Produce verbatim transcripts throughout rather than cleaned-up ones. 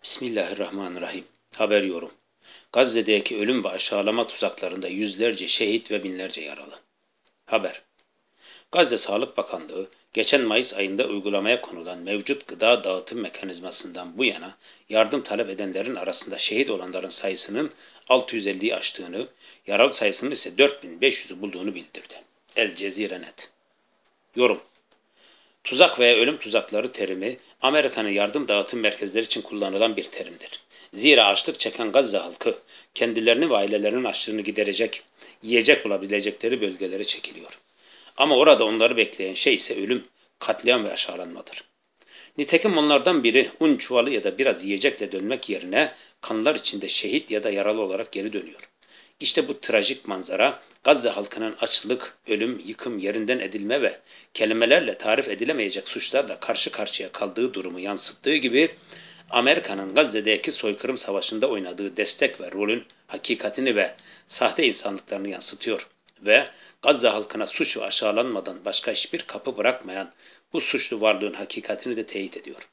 Bismillahirrahmanirrahim. Haber yorum. Gazze'deki ölüm ve aşağılama tuzaklarında yüzlerce şehit ve binlerce yaralı. Haber. Gazze Sağlık Bakanlığı, geçen Mayıs ayında uygulamaya konulan mevcut gıda dağıtım mekanizmasından bu yana yardım talep edenlerin arasında şehit olanların sayısının altı yüz elliyi aştığını, yaralı sayısının ise dört bin beş yüzü bulduğunu bildirdi. El Cezire Net. Yorum. Tuzak veya ölüm tuzakları terimi, Amerika'nın yardım dağıtım merkezleri için kullanılan bir terimdir. Zira açlık çeken Gazze halkı, kendilerini ve ailelerinin açlığını giderecek, yiyecek bulabilecekleri bölgelere çekiliyor. Ama orada onları bekleyen şey ise ölüm, katliam ve aşağılanmadır. Nitekim onlardan biri un çuvalı ya da biraz yiyecekle dönmek yerine kanlar içinde şehit ya da yaralı olarak geri dönüyor. İşte bu trajik manzara Gazze halkının açlık, ölüm, yıkım, yerinden edilme ve kelimelerle tarif edilemeyecek suçlarla karşı karşıya kaldığı durumu yansıttığı gibi Amerika'nın Gazze'deki soykırım savaşında oynadığı destek ve rolün hakikatini ve sahte insanlıklarını yansıtıyor ve Gazze halkına suç ve aşağılanmadan başka hiçbir kapı bırakmayan bu suçlu varlığın hakikatini de teyit ediyor.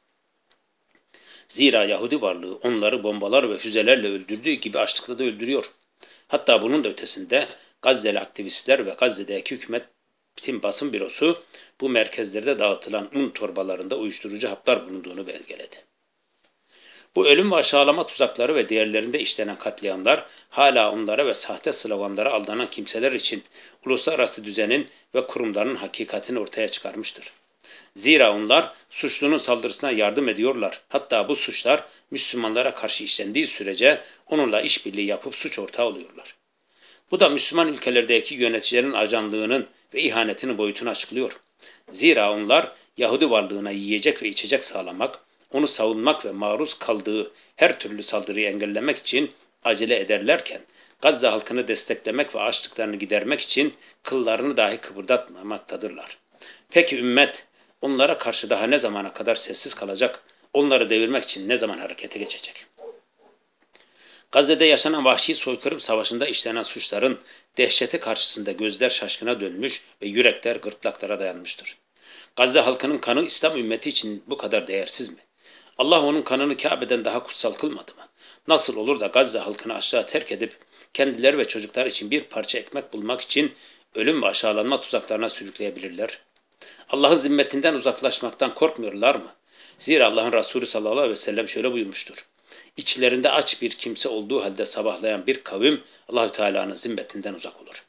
Zira Yahudi varlığı onları bombalar ve füzelerle öldürdüğü gibi açlıkla da öldürüyor. Hatta bunun da ötesinde Gazze'li aktivistler ve Gazze'deki hükümetin basın bürosu bu merkezlerde dağıtılan un torbalarında uyuşturucu haplar bulunduğunu belgeledi. Bu ölüm ve aşağılama tuzakları ve diğerlerinde işlenen katliamlar hala onlara ve sahte sloganlara aldanan kimseler için uluslararası düzenin ve kurumların hakikatini ortaya çıkarmıştır. Zira onlar suçlunun saldırısına yardım ediyorlar. Hatta bu suçlar Müslümanlara karşı işlendiği sürece onunla işbirliği yapıp suç ortağı oluyorlar. Bu da Müslüman ülkelerdeki yöneticilerin ajanlığının ve ihanetinin boyutunu açıklıyor. Zira onlar Yahudi varlığına yiyecek ve içecek sağlamak, onu savunmak ve maruz kaldığı her türlü saldırıyı engellemek için acele ederlerken, Gazze halkını desteklemek ve açlıklarını gidermek için kıllarını dahi kıpırdatmamaktadırlar. Peki ümmet onlara karşı daha ne zamana kadar sessiz kalacak, onları devirmek için ne zaman harekete geçecek? Gazze'de yaşanan vahşi soykırım savaşında işlenen suçların dehşeti karşısında gözler şaşkına dönmüş ve yürekler gırtlaklara dayanmıştır. Gazze halkının kanı İslam ümmeti için bu kadar değersiz mi? Allah onun kanını Kabe'den daha kutsal kılmadı mı? Nasıl olur da Gazze halkını aşağı terk edip kendileri ve çocuklar için bir parça ekmek bulmak için ölüm ve aşağılanma tuzaklarına sürükleyebilirler? Allah'ın zimmetinden uzaklaşmaktan korkmuyorlar mı? Zira Allah'ın Resulü sallallahu aleyhi ve sellem şöyle buyurmuştur. İçlerinde aç bir kimse olduğu halde sabahlayan bir kavim Allahü Teala'nın zimmetinden uzak olur.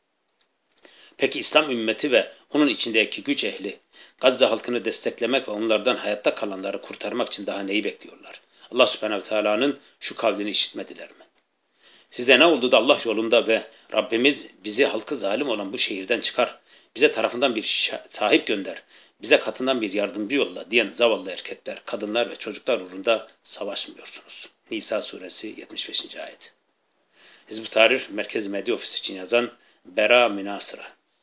Peki İslam ümmeti ve onun içindeki güç ehli Gazze halkını desteklemek ve onlardan hayatta kalanları kurtarmak için daha neyi bekliyorlar? Allah Subhanahu Teala'nın şu kavlini işitmediler mi? Size ne oldu da Allah yolunda ve Rabbimiz bizi halkı zalim olan bu şehirden çıkar, bize tarafından bir sahip gönder, bize katından bir yardımcı yolla diyen zavallı erkekler, kadınlar ve çocuklar uğrunda savaşmıyorsunuz. Nisa suresi yetmiş beşinci ayet. Hizb-ut Tahrir Merkez Medya Ofisi için yazan Bera Münasıra.